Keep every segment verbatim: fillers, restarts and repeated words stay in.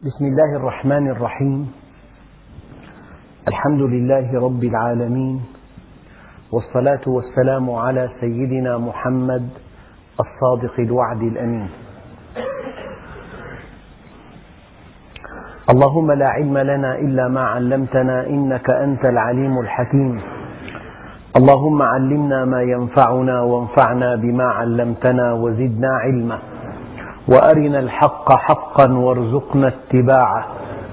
بسم الله الرحمن الرحيم. الحمد لله رب العالمين، والصلاة والسلام على سيدنا محمد الصادق الوعد الأمين. اللهم لا علم لنا إلا ما علمتنا إنك أنت العليم الحكيم. اللهم علمنا ما ينفعنا وانفعنا بما علمتنا وزدنا علما، وأرنا الحق حقا وارزقنا اتباعه،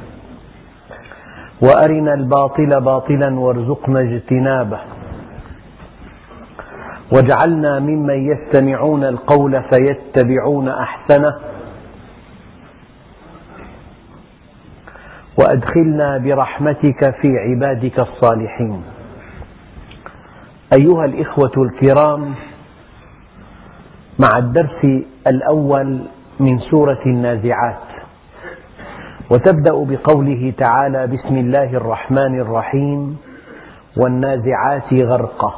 وأرنا الباطل باطلا وارزقنا اجتنابه، واجعلنا ممن يستمعون القول فيتبعون أحسنه، وأدخلنا برحمتك في عبادك الصالحين. أيها الإخوة الكرام، مع الدرس الأول من سورة النازعات، وتبدأ بقوله تعالى: بسم الله الرحمن الرحيم، والنازعات غرقا،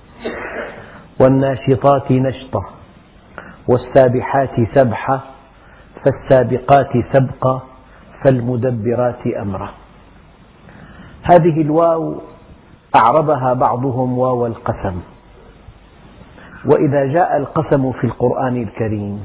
والناشطات نشطا، والسابحات سبحا، فالسابقات سبقا، فالمدبرات أمرا. هذه الواو أعربها بعضهم واو القسم، وإذا جاء القسم في القرآن الكريم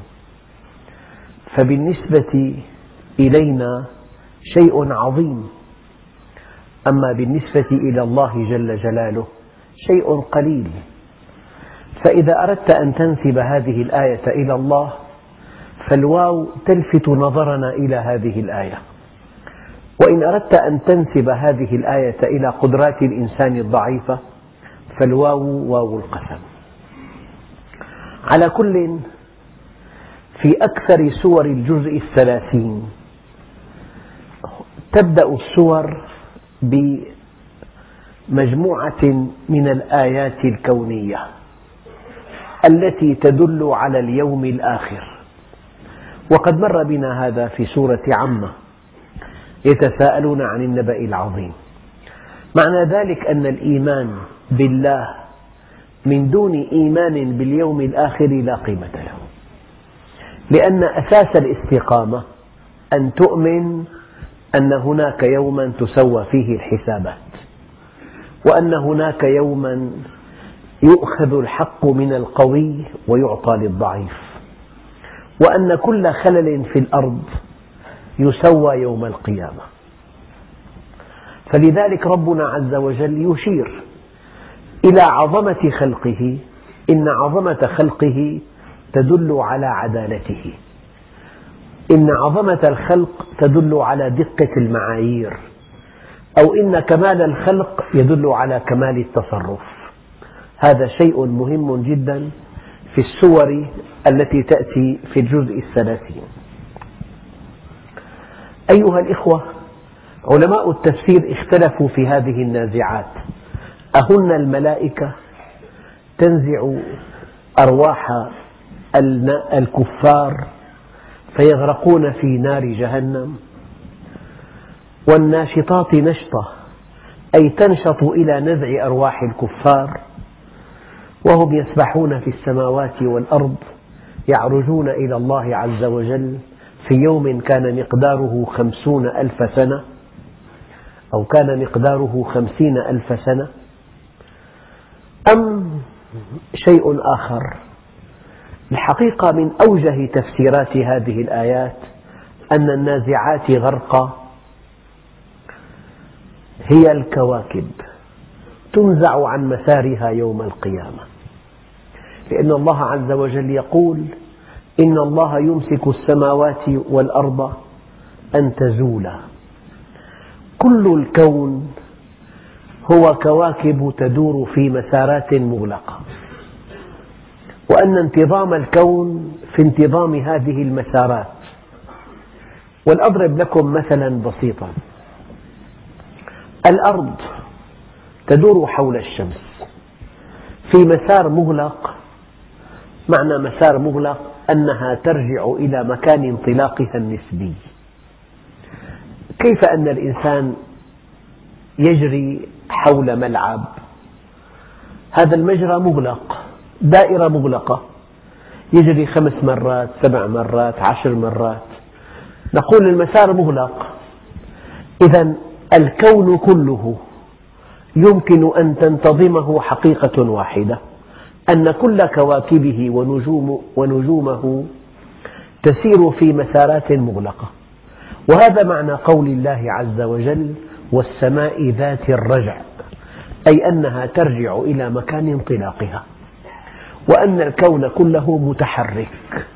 فبالنسبة إلينا شيء عظيم، أما بالنسبة إلى الله جل جلاله شيء قليل. فإذا أردت أن تنسب هذه الآية إلى الله فالواو تلفت نظرنا إلى هذه الآية، وإن أردت أن تنسب هذه الآية إلى قدرات الإنسان الضعيفة فالواو واو القسم. على كل، في أكثر سور الجزء الثلاثين تبدأ السور بمجموعة من الآيات الكونية التي تدل على اليوم الآخر، وقد مر بنا هذا في سورة عمة: يتساءلون عن النبأ العظيم. معنى ذلك أن الإيمان بالله من دون إيمان باليوم الآخر لا قيمة له، لأن أساس الاستقامة أن تؤمن أن هناك يوما تسوى فيه الحسابات، وأن هناك يوما يؤخذ الحق من القوي ويعطى للضعيف، وأن كل خلل في الأرض يسوى يوم القيامة. فلذلك ربنا عز وجل يشير إلى عظمة خلقه، إن عظمة خلقه تدل على عدالته، إن عظمة الخلق تدل على دقة المعايير، أو إن كمال الخلق يدل على كمال التصرف. هذا شيء مهم جدا في السور التي تأتي في الجزء الثلاثين. أيها الإخوة، علماء التفسير اختلفوا في هذه النازعات: أهن الملائكة تنزع أرواح الكفار فيغرقون في نار جهنم، والناشطات نشطة أي تنشط إلى نزع أرواح الكفار، وهم يسبحون في السماوات والأرض يعرجون إلى الله عز وجل في يوم كان مقداره خمسون ألف سنة، أو كان مقداره خمسين ألف سنة، أم شيء آخر؟ الحقيقة من أوجه تفسيرات هذه الآيات أن النازعات غرقا هي الكواكب تنزع عن مسارها يوم القيامة، لأن الله عز وجل يقول: إن الله يمسك السماوات والأرض أن تزولا. كل الكون هو كواكب تدور في مسارات مغلقة، وأن انتظام الكون في انتظام هذه المسارات. ولأضرب لكم مثلا بسيطا: الأرض تدور حول الشمس في مسار مغلق. معنى مسار مغلق أنها ترجع إلى مكان انطلاقها النسبي. كيف أن الإنسان يجري حول ملعب، هذا المجرى مغلق، دائرة مغلقة، يجري خمس مرات، سبع مرات، عشر مرات، نقول المسار مغلق، إذا الكون كله يمكن أن تنتظمه حقيقة واحدة، أن كل كواكبه ونجوم ونجومه تسير في مسارات مغلقة. وهذا معنى قول الله عز وجل: والسماء ذات الرجع، أي أنها ترجع إلى مكان انطلاقها، وأن الكون كله متحرك.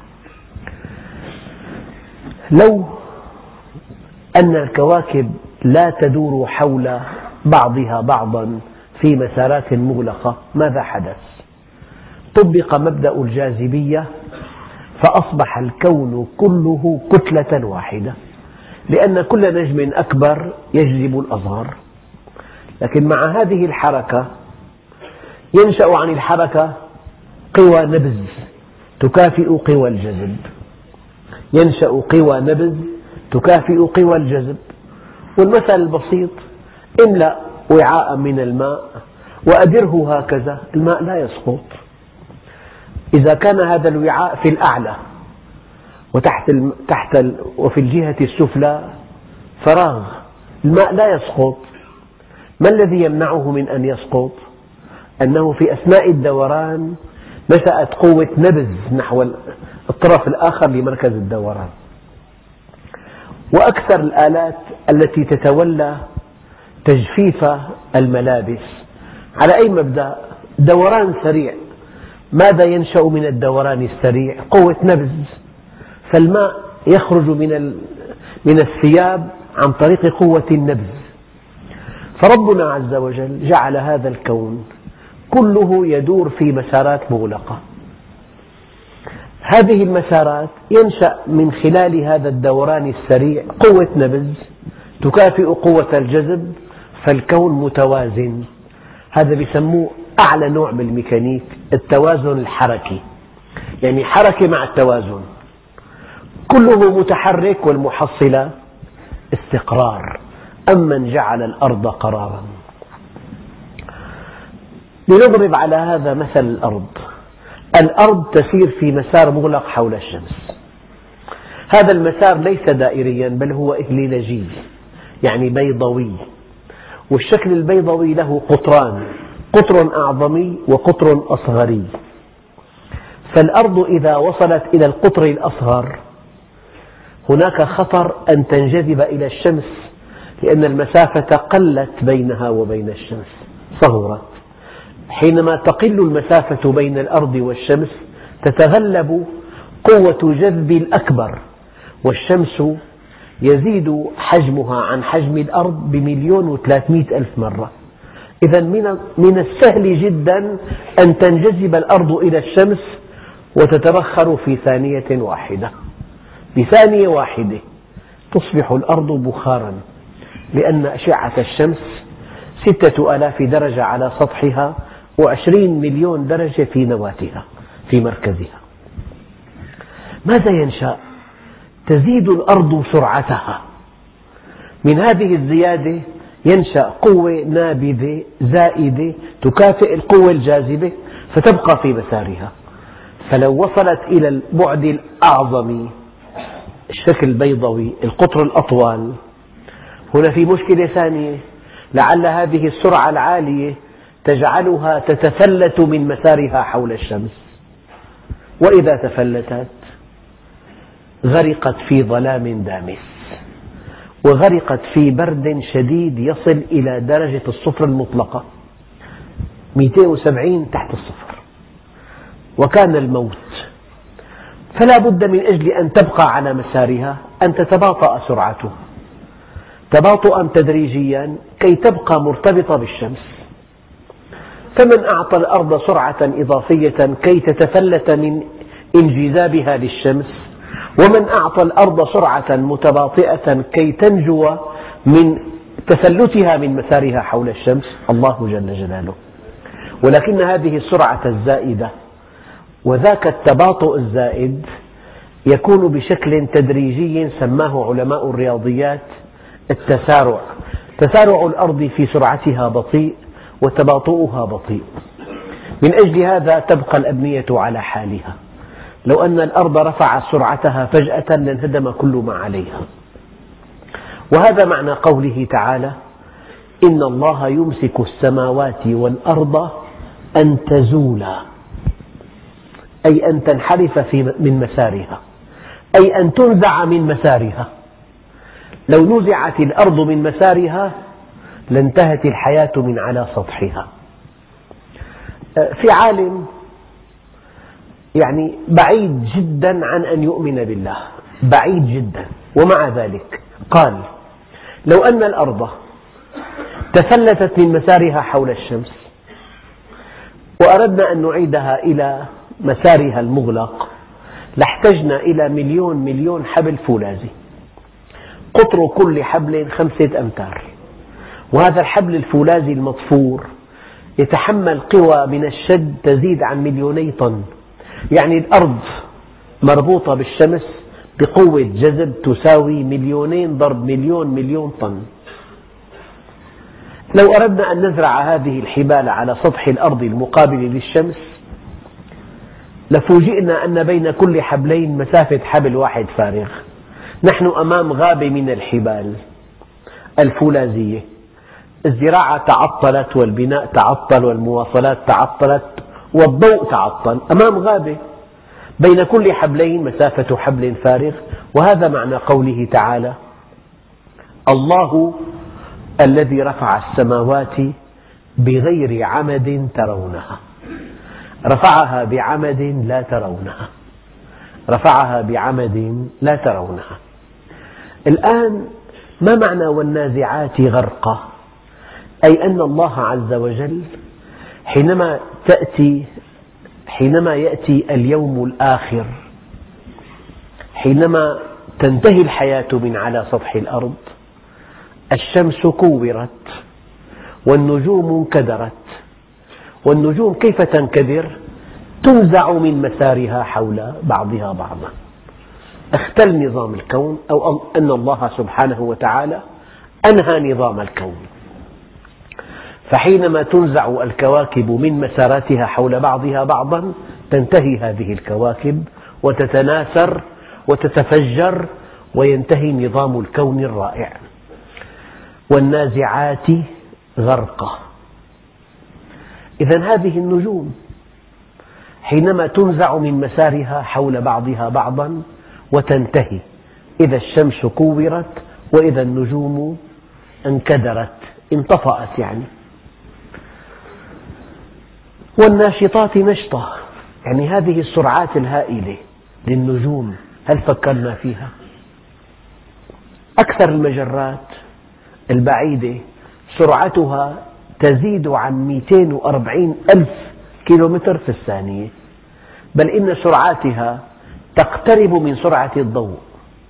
لو أن الكواكب لا تدور حول بعضها بعضا في مسارات مغلقة ماذا حدث؟ طبق مبدأ الجاذبية فأصبح الكون كله كتلة واحدة، لأن كل نجم أكبر يجذب الأصغر. لكن مع هذه الحركة ينشأ عن الحركة قوى نبذ تكافئ قوى الجذب، ينشأ قوى نبذ تكافئ قوى الجذب. والمثل البسيط: املأ وعاء من الماء وأدره هكذا، الماء لا يسقط. إذا كان هذا الوعاء في الأعلى وتحت الم... تحت ال... وفي الجهة السفلى فراغ، الماء لا يسقط. ما الذي يمنعه من أن يسقط؟ أنه في أثناء الدوران نشأت قوة نبذ نحو الطرف الآخر لمركز الدوران. وأكثر الآلات التي تتولى تجفيف الملابس على أي مبدأ؟ دوران سريع. ماذا ينشأ من الدوران السريع؟ قوة نبذ. فالماء يخرج من من الثياب عن طريق قوة النبذ. فربنا عز وجل جعل هذا الكون كله يدور في مسارات مغلقة. هذه المسارات ينشأ من خلال هذا الدوران السريع قوة نبذ تكافئ قوة الجذب، فالكون متوازن. هذا بيسموه أعلى نوع من الميكانيك، التوازن الحركي، يعني حركة مع التوازن، كله متحرك والمحصلة استقرار. أمن جعل الأرض قرارا. لنضرب على هذا مثل الأرض. الأرض تسير في مسار مغلق حول الشمس. هذا المسار ليس دائريا بل هو إهليلجي، يعني بيضوي، والشكل البيضوي له قطران، قطر أعظمي وقطر أصغري. فالأرض إذا وصلت إلى القطر الأصغر هناك خطر أن تنجذب إلى الشمس، لأن المسافة قلت بينها وبين الشمس، صغرت. حينما تقل المسافة بين الأرض والشمس تتغلب قوة جذب الأكبر، والشمس يزيد حجمها عن حجم الأرض بمليون وثلاثمئة ألف مرة. إذا من السهل جدا أن تنجذب الأرض إلى الشمس وتتبخر في ثانية واحدة. بثانية واحدة تصبح الأرض بخارا، لأن أشعة الشمس ستة آلاف درجة على سطحها وعشرين مليون درجة في نواتها في مركزها. ماذا ينشأ؟ تزيد الأرض سرعتها. من هذه الزيادة ينشأ قوة نابذة زائدة تكافئ القوة الجاذبة فتبقى في مسارها. فلو وصلت إلى البعد الأعظم، الشكل البيضوي، القطر الأطول، هنا في مشكلة ثانية. لعل هذه السرعة العالية تجعلها تتفلت من مسارها حول الشمس، وإذا تفلتت غرقت في ظلام دامس، وغرقت في برد شديد يصل إلى درجة الصفر المطلقة، مئتين وسبعين تحت الصفر، وكان الموت. فلا بد من أجل أن تبقى على مسارها أن تتباطأ سرعتها تباطؤا تدريجيا كي تبقى مرتبطة بالشمس. فمن أعطى الأرض سرعة إضافية كي تتفلت من انجذابها للشمس، ومن أعطى الأرض سرعة متباطئة كي تنجو من تفلتها من مسارها حول الشمس؟ الله جل جلاله. ولكن هذه السرعة الزائدة وذاك التباطؤ الزائد يكون بشكل تدريجي سماه علماء الرياضيات التسارع. تسارع الأرض في سرعتها بطيء وتباطؤها بطيء. من أجل هذا تبقى الأبنية على حالها، لو أن الأرض رفعت سرعتها فجأة لانهدم كل ما عليها. وهذا معنى قوله تعالى: إن الله يمسك السماوات والأرض أن تزولا، أي أن تنحرف من مسارها، أي أن تنزع من مسارها. لو نزعت الأرض من مسارها لانتهت الحياة من على سطحها. في عالم يعني بعيد جدا عن أن يؤمن بالله، بعيد جدا، ومع ذلك قال: لو أن الأرض تفلتت من مسارها حول الشمس وأردنا أن نعيدها إلى مسارها المغلق لاحتجنا إلى مليون مليون حبل فولاذي، قطر كل حبل خمسة أمتار، وهذا الحبل الفولاذي المضفور يتحمل قوى من الشد تزيد عن مليوني طن. يعني الأرض مربوطة بالشمس بقوة جذب تساوي مليونين ضرب مليون مليون طن. لو أردنا أن نزرع هذه الحبال على سطح الأرض المقابل للشمس لفوجئنا أن بين كل حبلين مسافة حبل واحد فارغ. نحن أمام غابة من الحبال الفولاذية، الزراعة تعطلت والبناء تعطل والمواصلات تعطلت والضوء تعطل، أمام غابة بين كل حبلين مسافة حبل فارغ. وهذا معنى قوله تعالى: الله الذي رفع السماوات بغير عمد ترونها. رفعها بعمد لا ترونها، رفعها بعمد لا ترونها. الآن ما معنى والنازعات غرقا؟ أي أن الله عز وجل حينما تأتي حينما يأتي اليوم الآخر، حينما تنتهي الحياة من على سطح الأرض، الشمس كورت والنجوم انكدرت. والنجوم كيف تنكدر؟ تنزع من مسارها حول بعضها بعضا. اختل نظام الكون، أو أن الله سبحانه وتعالى أنهى نظام الكون. فحينما تنزع الكواكب من مساراتها حول بعضها بعضا تنتهي هذه الكواكب وتتناثر وتتفجر وينتهي نظام الكون الرائع. والنازعات غرقا. إذن هذه النجوم حينما تنزع من مسارها حول بعضها بعضا وتنتهي، إذا الشمس كورت وإذا النجوم انكدرت، انطفأت يعني. والناشطات نشطا، يعني هذه السرعات الهائلة للنجوم هل فكرنا فيها؟ أكثر المجرات البعيدة سرعتها تزيد عن مئتين وأربعين ألف كيلومتر في الثانية، بل إن سرعاتها تقترب من سرعة الضوء،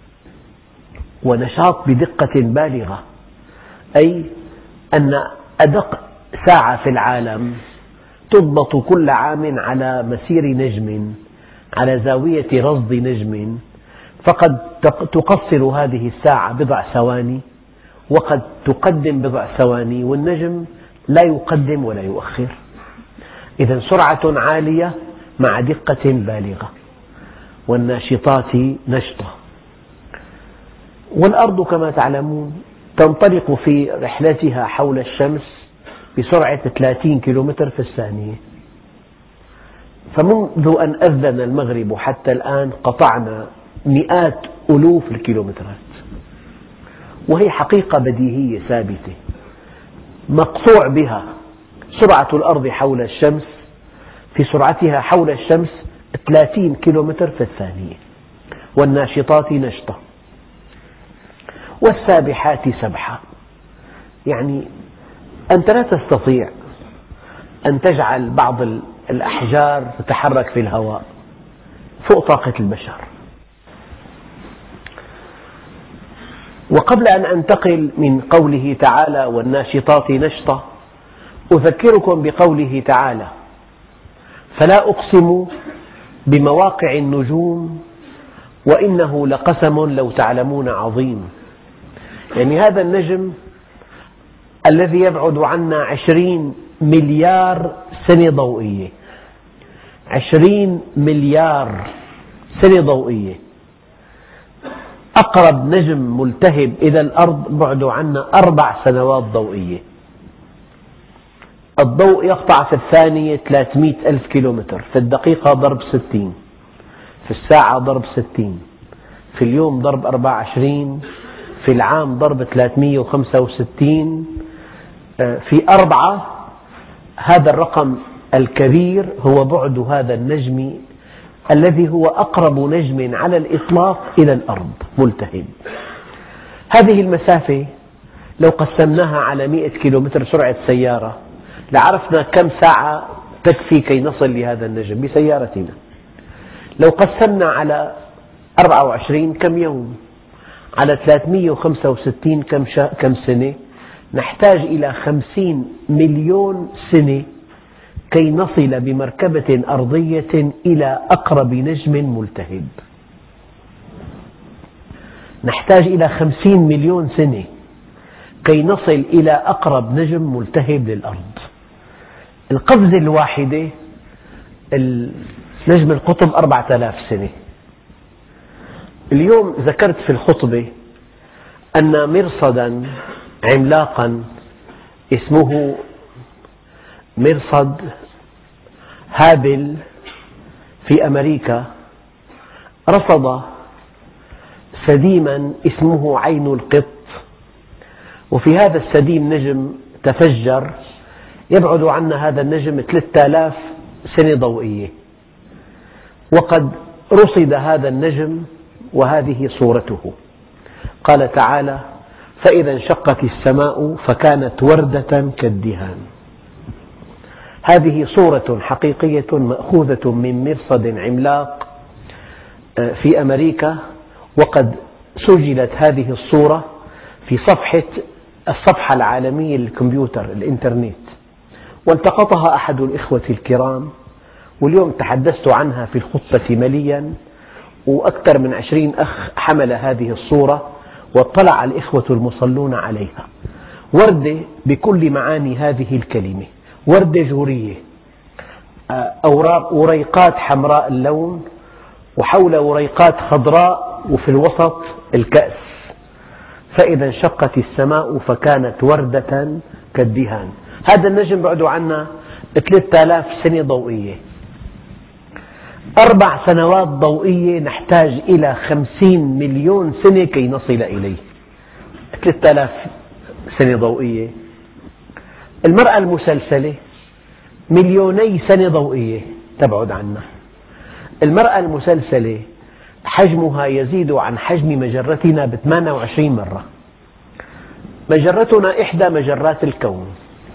ونشاط بدقة بالغة. أي أن أدق ساعة في العالم تضبط كل عام على مسير نجم، على زاوية رصد نجم، فقد تقصر هذه الساعة بضع ثواني وقد تقدم بضع ثواني، والنجم لا يقدم ولا يؤخر. إذن سرعة عالية مع دقة بالغة. والناشطات نشطا. والأرض كما تعلمون تنطلق في رحلتها حول الشمس بسرعة ثلاثين كيلومتر في الثانية. فمنذ أن أذن المغرب حتى الآن قطعنا مئات ألوف الكيلومترات، وهي حقيقة بديهية ثابتة مقطوع بها. سرعة الأرض حول الشمس في سرعتها حول الشمس ثلاثين كيلومتر في الثانية. والناشطات نشطا. والسابحات سبحا، يعني أنت لا تستطيع أن تجعل بعض الأحجار تتحرك في الهواء فوق طاقة البشر. وقبل أن أنتقل من قوله تعالى والناشطات نشطا أذكركم بقوله تعالى: فلا أقسم بمواقع النجوم وإنه لقسم لو تعلمون عظيم. يعني هذا النجم الذي يبعد عنا عشرين مليار سنة ضوئية، عشرين مليار سنة ضوئية. أقرب نجم ملتهب إلى الأرض بعده عنا أربع سنوات ضوئية. الضوء يقطع في الثانية ثلاثمئة ألف كيلومتر، في الدقيقة ضرب ستين، في الساعة ضرب ستين، في اليوم ضرب أربعة وعشرين، في العام ضرب ثلاثمئة وخمسة وستين، في أربعة. هذا الرقم الكبير هو بعد هذا النجم الذي هو أقرب نجم على الإطلاق إلى الأرض ملتهب. هذه المسافة لو قسمناها على مئة كيلومتر سرعة سيارة لعرفنا كم ساعة تكفي كي نصل لهذا النجم بسيارتنا. لو قسمنا على أربعة وعشرين كم يوم، على ثلاثمئة وخمسة وستين كم, كم سنة، نحتاج إلى خمسين مليون سنة كي نصل بمركبة أرضية إلى أقرب نجم ملتهب. نحتاج إلى خمسين مليون سنة كي نصل إلى أقرب نجم ملتهب للأرض. القفزة الواحدة نجم القطب أربعة آلاف سنة. اليوم ذكرت في الخطبة أن مرصدا عملاقا اسمه مرصد هابل في أمريكا رصد سديما اسمه عين القط، وفي هذا السديم نجم تفجر يبعد عنا هذا النجم ثلاثة آلاف سنة ضوئية، وقد رصد هذا النجم وهذه صورته. قال تعالى: فإذا انشقت السماء فكانت وردة كالدهان. هذه صورة حقيقية مأخوذة من مرصد عملاق في أمريكا، وقد سجلت هذه الصورة في صفحة الصفحة العالمية للكمبيوتر الإنترنت، والتقطها أحد الإخوة الكرام، واليوم تحدثت عنها في الخطبة مليا، وأكثر من عشرين أخ حمل هذه الصورة واطلع الإخوة المصلون عليها. وردة بكل معاني هذه الكلمة، وردة جورية، أوراق وريقات حمراء اللون، وحول وريقات خضراء، وفي الوسط الكأس. فإذا انشقت السماء فكانت وردة كالدهان. هذا النجم بعده عنا ثلاثة آلاف سنة ضوئية. أربع سنوات ضوئية نحتاج إلى خمسين مليون سنة كي نصل إليه. ثلاثة آلاف سنة ضوئية. المرأة المسلسلة مليوني سنة ضوئية تبعد عنا. المرأة المسلسلة حجمها يزيد عن حجم مجرتنا ب ثمانية وعشرين مرة. مجرتنا إحدى مجرات الكون،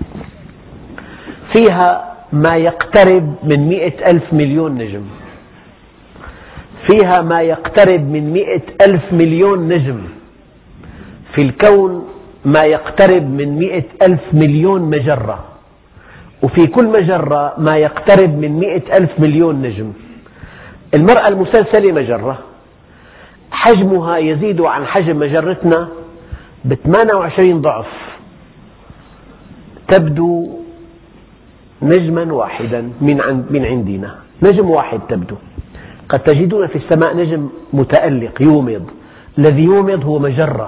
فيها ما يقترب من مئة ألف مليون نجم، فيها ما يقترب من مئة ألف مليون نجم. في الكون ما يقترب من مئة ألف مليون مجرة، وفي كل مجرة ما يقترب من مئة ألف مليون نجم. المرأة المسلسلة مجرة حجمها يزيد عن حجم مجرتنا ب ثمانية وعشرين ضعف، تبدو نجما واحدا من عندنا، نجم واحد تبدو. قد تجدون في السماء نجم متألق يومض، الذي يومض هو مجرة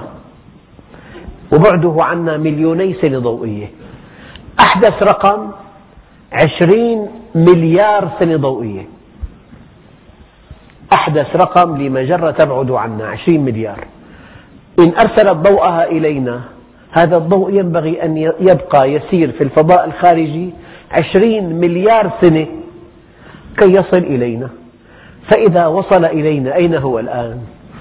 وبعده عنا مليوني سنة ضوئية. أحدث رقم عشرين مليار سنة ضوئية. أحدث رقم لمجرة تبعد عنا عشرين مليار. إن أرسلت ضوءها إلينا، هذا الضوء ينبغي أن يبقى يسير في الفضاء الخارجي عشرين مليار سنة كي يصل إلينا. فإذا وصل إلينا أين هو الآن؟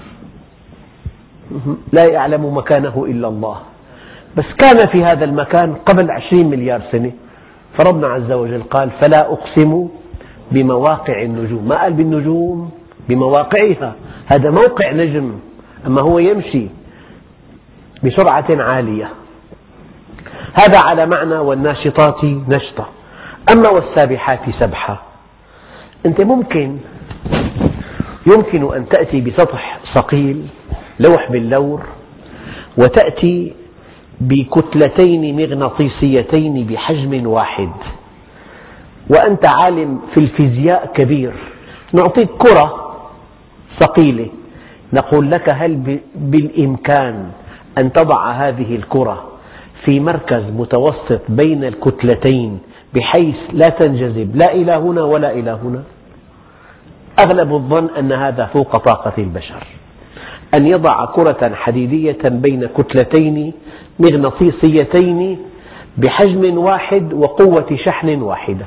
لا يعلم مكانه إلا الله، بس كان في هذا المكان قبل عشرين مليار سنة. فربنا عز وجل قال: فلا أقسم بمواقع النجوم. ما قال بالنجوم، بمواقعها. هذا موقع نجم، أما هو يمشي بسرعة عالية. هذا على معنى والناشطات نشطة. أما والسابحات سبحة، أنت ممكن يمكن أن تأتي بسطح صقيل لوح باللور، وتأتي بكتلتين مغناطيسيتين بحجم واحد، وأنت عالم في الفيزياء كبير. نعطيك كرة ثقيلة، نقول لك هل بالإمكان أن تضع هذه الكرة في مركز متوسط بين الكتلتين بحيث لا تنجذب لا إلى هنا ولا إلى هنا؟ أغلب الظن أن هذا فوق طاقة البشر، أن يضع كرة حديدية بين كتلتين مغناطيسيتين بحجم واحد وقوة شحن واحدة.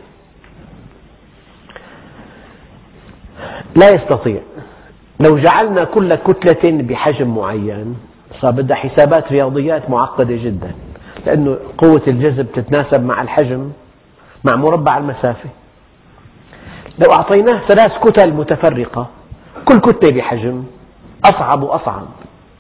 لا يستطيع. لو جعلنا كل كتلة بحجم معين صار بدها حسابات رياضيات معقدة جدا، لأن قوة الجذب تتناسب مع الحجم مع مربع المسافة. لو أعطيناه ثلاث كتل متفرقة كل كتلة بحجم أصعب وأصعب.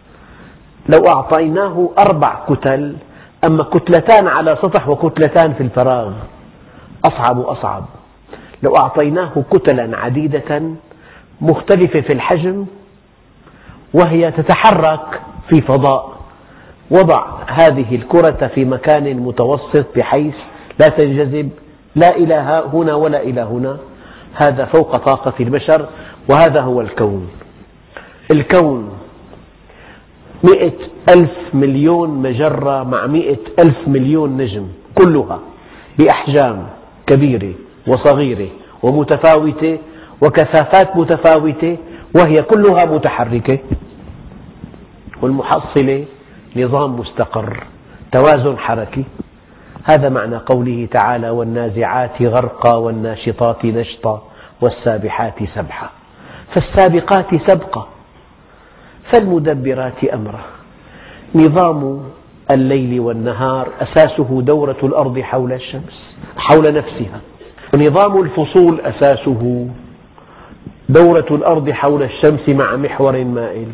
لو أعطيناه أربع كتل أما كتلتان على سطح وكتلتان في الفراغ أصعب وأصعب. لو أعطيناه كتلا عديدة مختلفة في الحجم وهي تتحرك في فضاء، وضع هذه الكرة في مكان متوسط بحيث لا تنجذب لا إلى هنا ولا إلى هنا، هذا فوق طاقة البشر. وهذا هو الكون. الكون مئة ألف مليون مجرة مع مئة ألف مليون نجم، كلها بأحجام كبيرة وصغيرة ومتفاوتة وكثافات متفاوتة، وهي كلها متحركة، والمحصلة نظام مستقر، توازن حركي. هذا معنى قوله تعالى: والنازعات غرقا والناشطات نشطا والسابحات سبحا. فالسابقات سبقا، فالمدبرات أمرا. نظام الليل والنهار أساسه دورة الأرض حول الشمس حول نفسها، ونظام الفصول أساسه دورة الأرض حول الشمس مع محور مائل.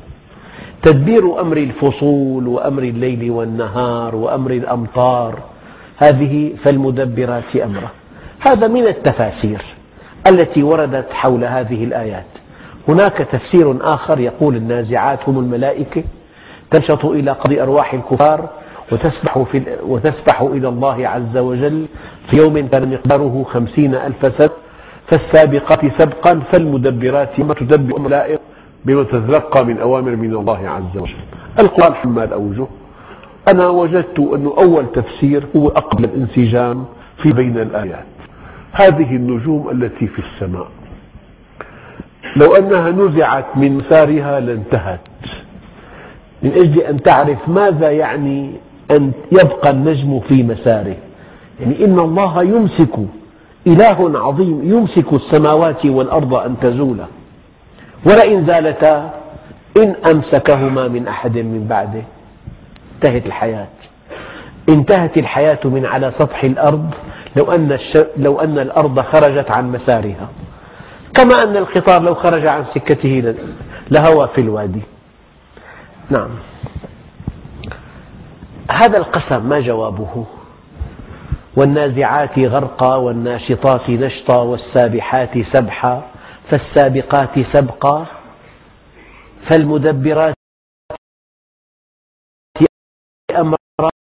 تدبير أمر الفصول وأمر الليل والنهار وأمر الأمطار هذه فالمدبرات أمرا. هذا من التفاسير التي وردت حول هذه الآيات. هناك تفسير آخر يقول: النازعات هم الملائكة تنشط إلى قبض أرواح الكفار وتسبح, في وتسبح إلى الله عز وجل في يوم كان مقداره خمسين ألف سنة. فالسابقات سبقا فالمدبرات ما تدبر الملائكة بما تتلقى من أوامر من الله عز وجل. القرآن حمال أوجه. أنا وجدت أن أول تفسير هو أقبل الانسجام في بين الآيات. هذه النجوم التي في السماء لو أنها نزعت من مسارها لانتهت، من أجل أن تعرف ماذا يعني أن يبقى النجم في مساره. يعني إن الله يمسك، إله عظيم يمسك السماوات والأرض أن تزولا ولئن زالتا إن أمسكهما من أحد من بعده. انتهت الحياة. انتهت الحياة من على سطح الأرض لو أن, الش... لو أن الأرض خرجت عن مسارها، كما أن القطار لو خرج عن سكته لهوى في الوادي. نعم، هذا القسم ما جوابه؟ والنازعات غرقا والناشطات نشطا والسابحات سبحا فالسابقات سبقا فالمدبرات أمرا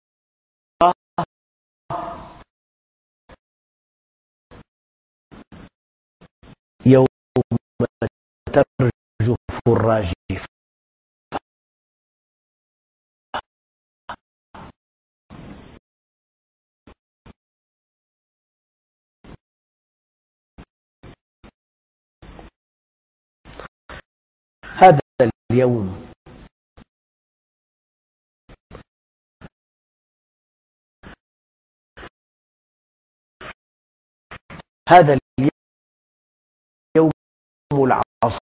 يوم ترجف الراجفة. هذا اليوم هذا اليوم العصيب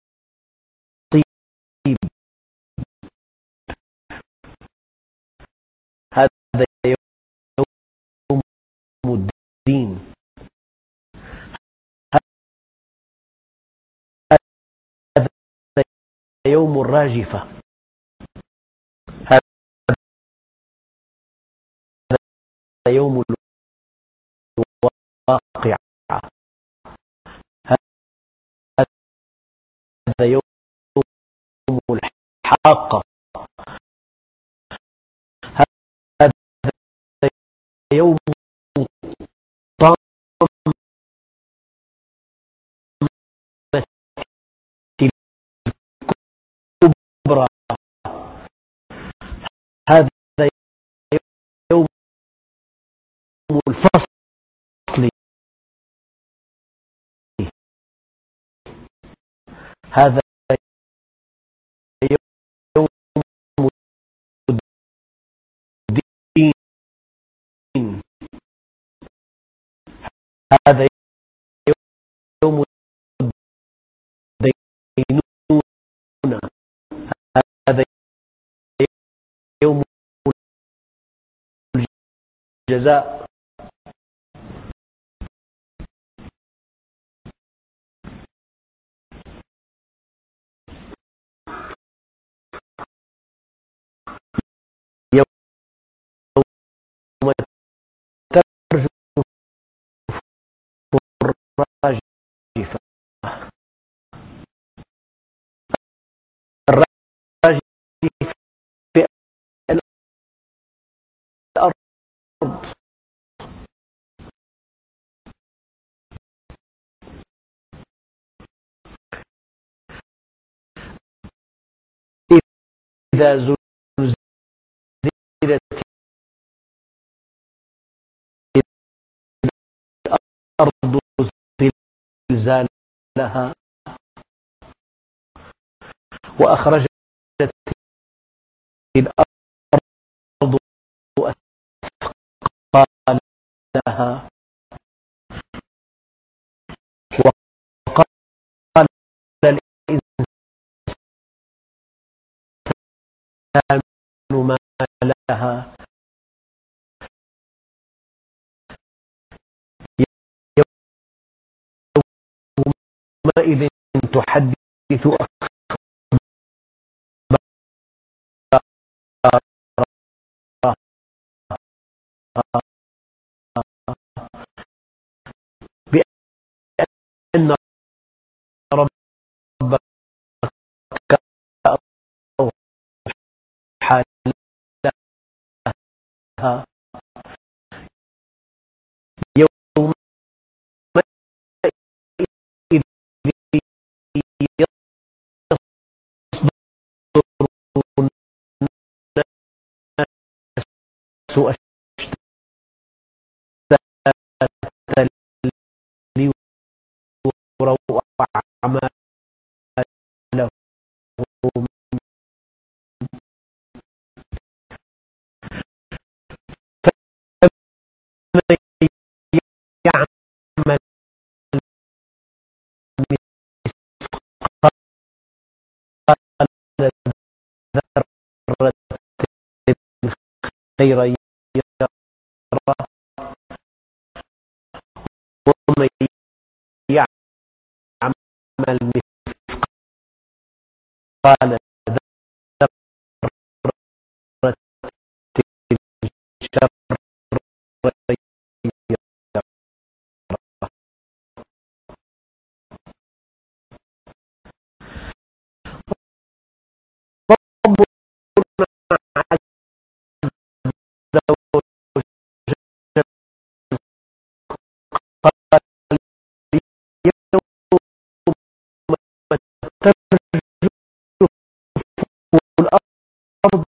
هذا يوم الدين هذا يوم الراجفة هذا يوم الواقعة هذا يوم الحاقة هذا يوم طامة هذا يوم الدين، هذا يوم الدينونة، هذا يوم الجزاء. يوم ترجف الراجفة، الراجفة في الأرض، إذا زلزلت الأرض زلزالها وأخرجت الأرض أثقالها وقال الإنسان ما لها يومئذ تحدث بأن ربك أوحى لها يومئذ يصدر الناس أشتاتا ليروا أعمالهم، فمن يعمل مثقال ذرة خيرا يره، ومن يعمل مثقال ذرة شر الأرض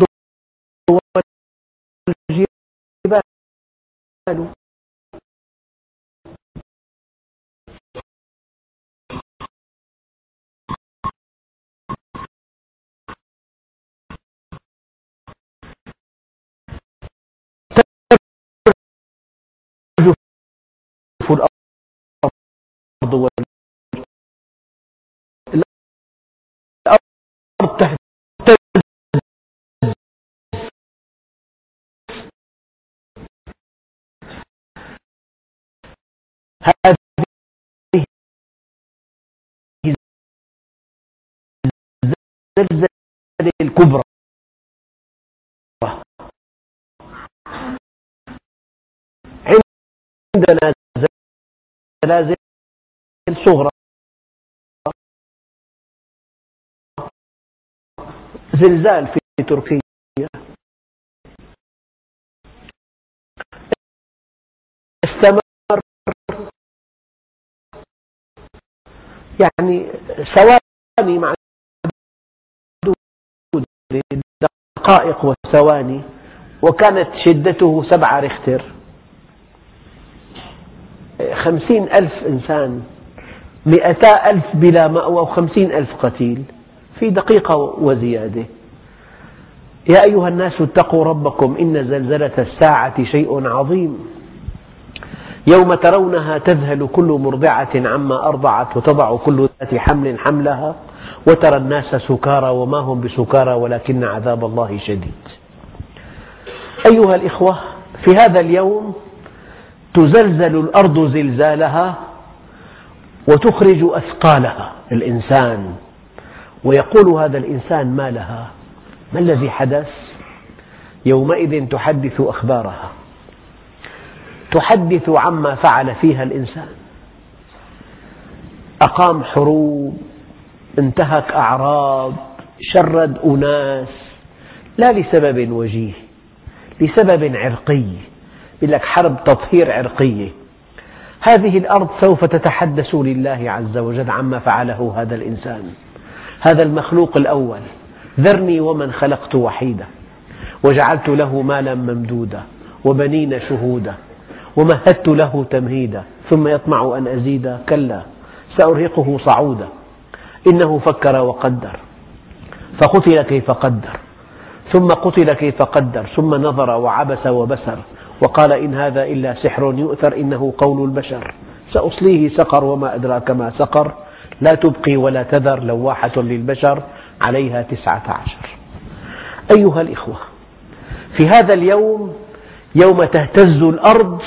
والجبال ترجف الأرض والأرض تهتز، هذه الزلزلة الكبرى. عندنا زلازل صغرى، زلزال في تركيا، استمر يعني ثواني معدودة، دقائق وثواني، وكانت شدته سبعة ريختر. خمسين ألف إنسان مئتا ألف بلا مأوى وخمسين ألف قتيل في دقيقة وزيادة. يا أيها الناس اتقوا ربكم إن زلزلة الساعة شيء عظيم يوم ترونها تذهل كل مرضعة عما أرضعت وتضع كل ذات حمل حملها وترى الناس سكارى وما هم بسكارى ولكن عذاب الله شديد. أيها الإخوة، في هذا اليوم تزلزل الأرض زلزالها وتخرج أثقالها الإنسان، ويقول هذا الإنسان ما لها؟ ما الذي حدث؟ يومئذ تحدث أخبارها، تحدث عما فعل فيها الإنسان. أقام حروب، انتهك أعراض، شرد أناس، لا لسبب وجيه، لسبب عرقي، يقول لك حرب تطهير عرقية. هذه الأرض سوف تتحدث لله عز وجل عما فعله هذا الإنسان، هذا المخلوق الأول. ذرني ومن خلقت وحيدا وجعلت له مالا ممدودا وبنين شهودا ومهدت له تمهيدا ثم يطمع أن أزيد كلا سأرهقه صعودا إنه فكر وقدر فقتل كيف قدر ثم قتل كيف قدر ثم نظر وعبس وبسر وقال إن هذا إلا سحر يؤثر إنه قول البشر سأصليه سقر وما أدراك ما سقر لا تبقي ولا تذر لواحة للبشر عليها تسعة عشر. أيها الإخوة، في هذا اليوم، يوم تهتز الأرض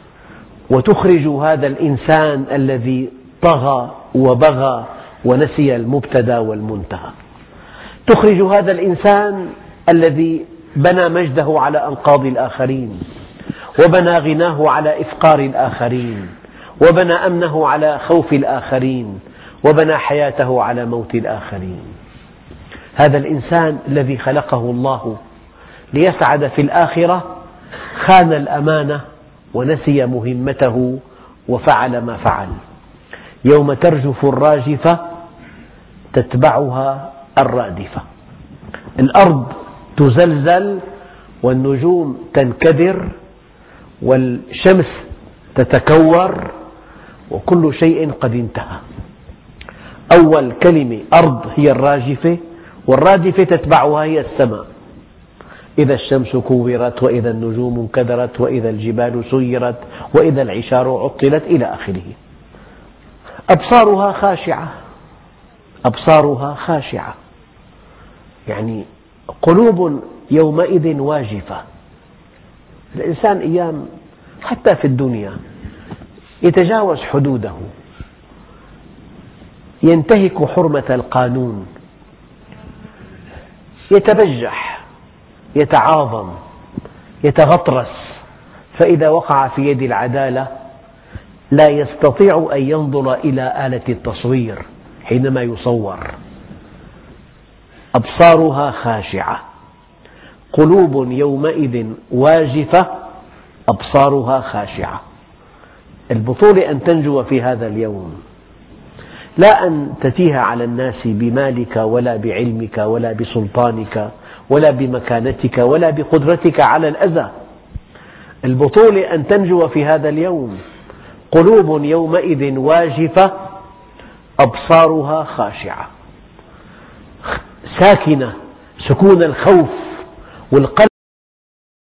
وتخرج هذا الإنسان الذي طغى وبغى ونسي المبتدأ والمنتهى، تخرج هذا الإنسان الذي بنى مجده على أنقاض الآخرين، وبنى غناه على إفقار الآخرين، وبنى أمنه على خوف الآخرين، وبنى حياته على موت الآخرين. هذا الإنسان الذي خلقه الله ليسعد في الآخرة خان الأمانة ونسي مهمته وفعل ما فعل. يوم ترجف الراجفة تتبعها الرادفة، الأرض تزلزل والنجوم تنكدر والشمس تتكور وكل شيء قد انتهى. أول كلمة أرض هي الراجفة، والرادفة تتبعها هي السماء. إذا الشمس كورت وإذا النجوم انكدرت وإذا الجبال سيرت وإذا العشار عطلت إلى آخره. أبصارها خاشعة، أبصارها خاشعة يعني قلوب يومئذ واجفة. الإنسان أيام حتى في الدنيا يتجاوز حدوده، ينتهك حرمة القانون، يتبجح، يتعاظم، يتغطرس، فإذا وقع في يد العدالة لا يستطيع أن ينظر إلى آلة التصوير حينما يصور. أبصارها خاشعة، قلوب يومئذ واجفة، أبصارها خاشعة. البطولة أن تنجو في هذا اليوم، لا أن تتيه على الناس بمالك ولا بعلمك ولا بسلطانك ولا بمكانتك ولا بقدرتك على الأذى. البطولة أن تنجو في هذا اليوم، قلوب يومئذ واجفة، أبصارها خاشعة، ساكنة سكون الخوف والقلق